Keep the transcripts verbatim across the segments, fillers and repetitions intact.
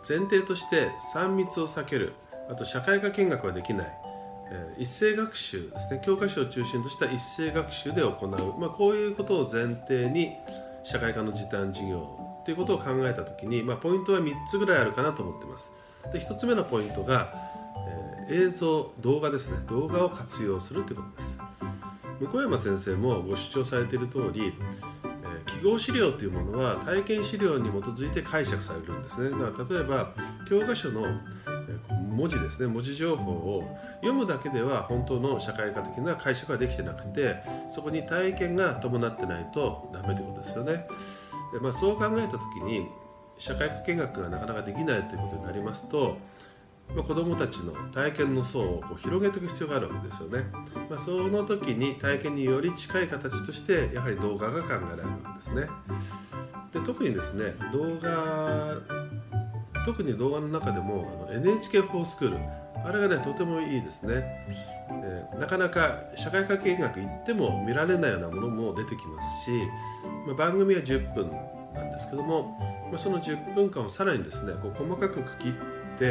前提としてさん密を避ける、あと社会科見学はできない、えー、一斉学習ですね、教科書を中心とした一斉学習で行う、まあ、こういうことを前提に社会科の時短授業ということを考えたときに、まあ、ポイントはみっつぐらいあるかなと思っています。でひとつめのポイントが、えー、映像動画ですね、動画を活用するということです。向山先生もご主張されている通り、記号資料というものは体験資料に基づいて解釈されるんですね。だから例えば教科書の文字ですね、文字情報を読むだけでは本当の社会科的な解釈ができてなくて、そこに体験が伴ってないとダメということですよね。で、まあ、そう考えた時に社会科見学がなかなかできないということになりますと、まあ、子どもたちの体験の層をこう広げていく必要があるわけですよね。まあ、その時に体験により近い形としてやはり動画が考えられるわけですね。で特にですね、動画特に動画の中でも エヌエイチケー フォースクール、あれがねとてもいいですね。えー、なかなか社会科見学行っても見られないようなものも出てきますし、まあ、番組はじゅっぷんなんですけども、まあ、そのじゅっぷんかんをさらにですねこう細かく区切って、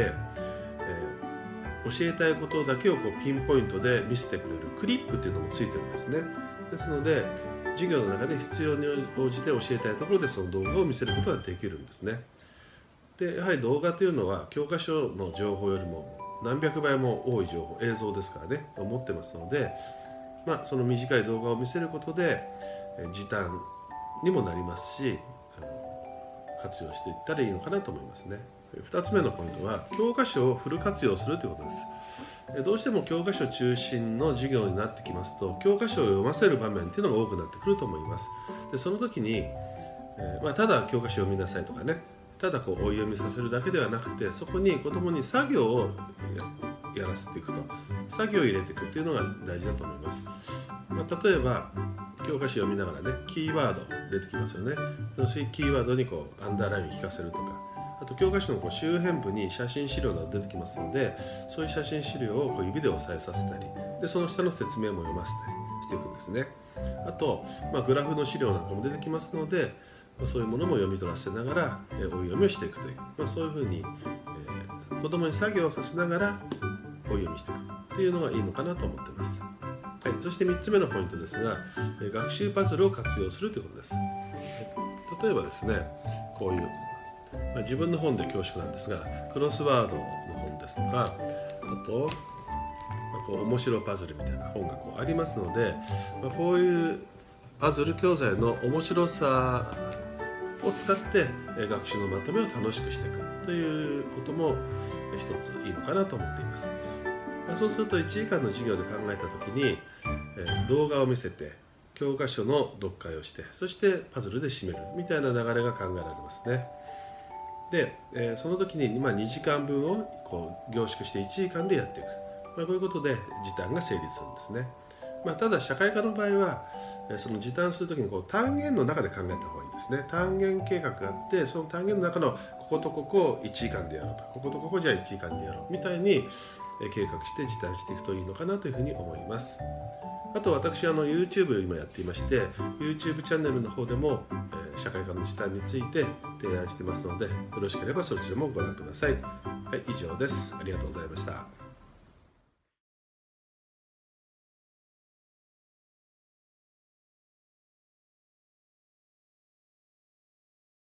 えー、教えたいことだけをこうピンポイントで見せてくれるクリップっていうのもついてるんですね。ですので授業の中で必要に応じて教えたいところでその動画を見せることができるんですね。でやはり動画というのは教科書の情報よりも何百倍も多い情報、映像ですからね持ってますので、まあ、その短い動画を見せることで時短にもなりますし、あの活用していったらいいのかなと思いますね。ふたつめのポイントは教科書をフル活用するということです。どうしても教科書中心の授業になってきますと、教科書を読ませる場面というのが多くなってくると思います。でその時に、えーまあ、ただ教科書を読みなさいとかね、ただこう追い読みさせるだけではなくて、そこに子どもに作業を や, やらせていくと、作業を入れていくというのが大事だと思います。まあ、例えば教科書読みながらね、キーワード出てきますよね。そういうキーワードにこうアンダーラインを引かせるとか、あと教科書のこう周辺部に写真資料など出てきますので、そういう写真資料をこう指で押さえさせたり、でその下の説明も読ませたりしていくんですね。あと、まあ、グラフの資料なんかも出てきますので、そういうものも読み取らせながら追い読みをしていくという、まあ、そういうふうに、えー、子どもに作業をさせながら追い読みしていくというのがいいのかなと思っています。はい、そしてみっつめのポイントですが、学習パズルを活用するということです。例えばですね、こういう、まあ、自分の本で恐縮なんですが、クロスワードの本ですとか、あと、まあ、こう面白パズルみたいな本がこうありますので、まあ、こういうパズル教材の面白さを使って学習のまとめを楽しくしていくということも一ついいのかなと思っています。そうするといちじかんの授業で考えたときに動画を見せて教科書の読解をして、そしてパズルで締めるみたいな流れが考えられますね。でその時ににじかんぶんをこう凝縮していちじかんでやっていく、まあ、こういうことで時短が成立するんですね。まあ、ただ社会科の場合はその時短するときにこう単元の中で考えた方がいいですね。単元計画があって、その単元の中のこことここをいちじかんでやろうと、こことここじゃあいちじかんでやろうみたいに計画して時短していくといいのかなというふうに思います。あと私あの YouTube を今やっていまして、 YouTube チャンネルの方でも、えー、社会科の時短について提案していますので、よろしければそちらもご覧ください。はい、以上です。ありがとうございました。